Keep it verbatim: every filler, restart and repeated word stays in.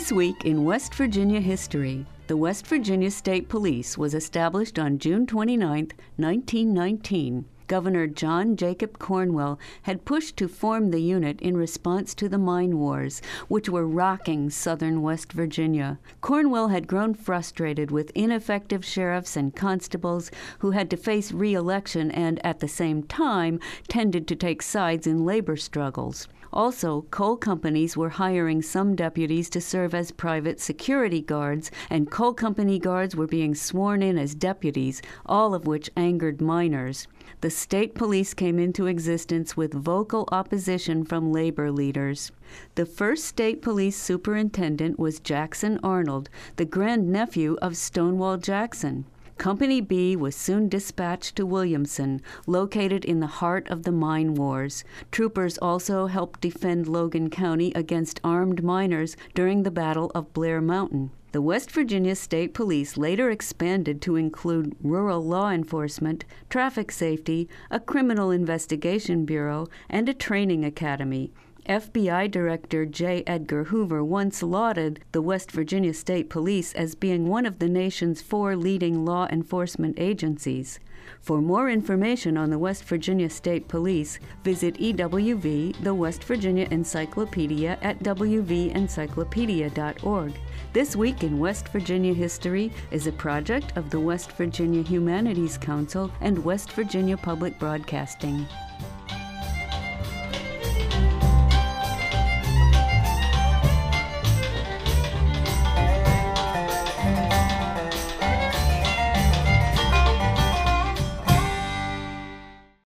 This week in West Virginia history, the West Virginia State Police was established on June twenty-ninth, nineteen nineteen. Governor John Jacob Cornwell had pushed to form the unit in response to the mine wars, which were rocking southern West Virginia. Cornwell had grown frustrated with ineffective sheriffs and constables who had to face re-election and, at the same time, tended to take sides in labor struggles. Also, coal companies were hiring some deputies to serve as private security guards, and coal company guards were being sworn in as deputies, all of which angered miners. The state police came into existence with vocal opposition from labor leaders. The first state police superintendent was Jackson Arnold, the grandnephew of Stonewall Jackson. Company B was soon dispatched to Williamson, located in the heart of the mine wars. Troopers also helped defend Logan County against armed miners during the Battle of Blair Mountain. The West Virginia State Police later expanded to include rural law enforcement, traffic safety, a criminal investigation bureau, and a training academy. F B I Director J. Edgar Hoover once lauded the West Virginia State Police as being one of the nation's four leading law enforcement agencies. For more information on the West Virginia State Police, visit E W V, the West Virginia Encyclopedia, at w v encyclopedia dot org. This Week in West Virginia History is a project of the West Virginia Humanities Council and West Virginia Public Broadcasting.